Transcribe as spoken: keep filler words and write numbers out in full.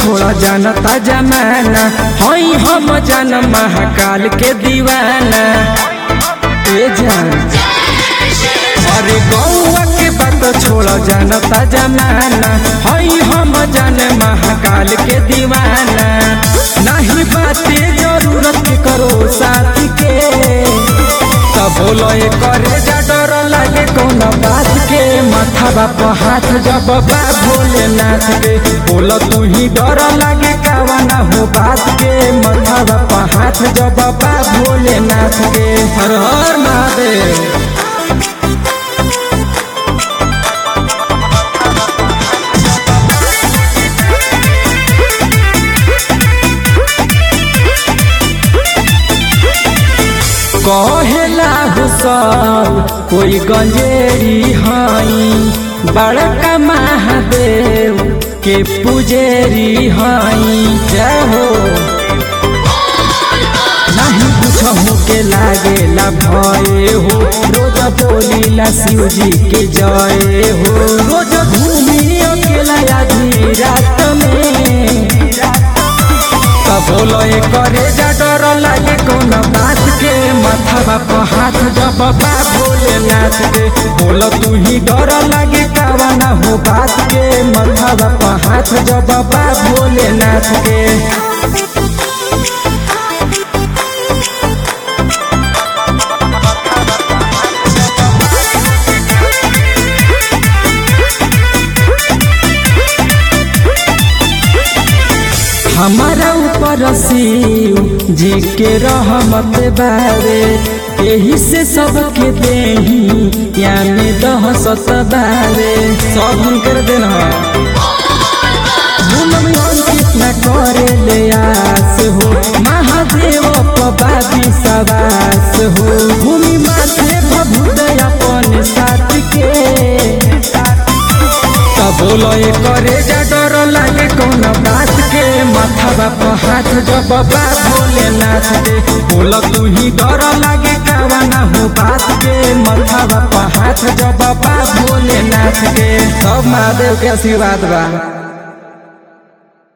छोड़ा जानता जमाना, हई हम जान महाकाल के दीवाना। ए जान अरे गौआ के बात छोड़ा जानता जमाना, हई हम जान महाकाल के दीवाना। नहीं बाते जरूरत करो साथ के, तब बोलो करे जा डर लागे कौन बात के। माथा बाप हाथ जब बा भोलेनाथ के, बोलो तू ही डर लागे कावना हो बात के। माथा बाप हाथ जब बा भोलेनाथ के। हर हर महादेव। कहेला हुसल कोई गंजेरी हई, बड़का महादेव के पुजेरी हई। जय हो नहीं पूछहु के लागेला भय हो, रोज बोलीला शिव जी के जय हो। रोज घूमी अकेला आधी रात में, तब बोलो करे जा डर लागे कौन बात के। माथा बाप हाथ जब बा भोलेनाथ के, बोलो तू ही डर लागे कावना हो बात के। माथा बाप हाथ जब बा भोलेनाथ के। हमारा ऊपर शिव जी के रहमत बारे, यही से सबके देही या में दहसत बारे। सब हुनकर देन कितना करे ले आस हो, महादेव पबादी सवास हो। भूमि माथे भभुद अपन साथ के, तब बोलो करे जा डर लागे कौन बात के। माथा बाप हाथ जब बा भोलेनाथ के, बोलो तू ही डर लागे कावना हो बात के। माथा बाप हाथ जब बा भोलेनाथ के। सब महादेव के आशीर्वाद बा।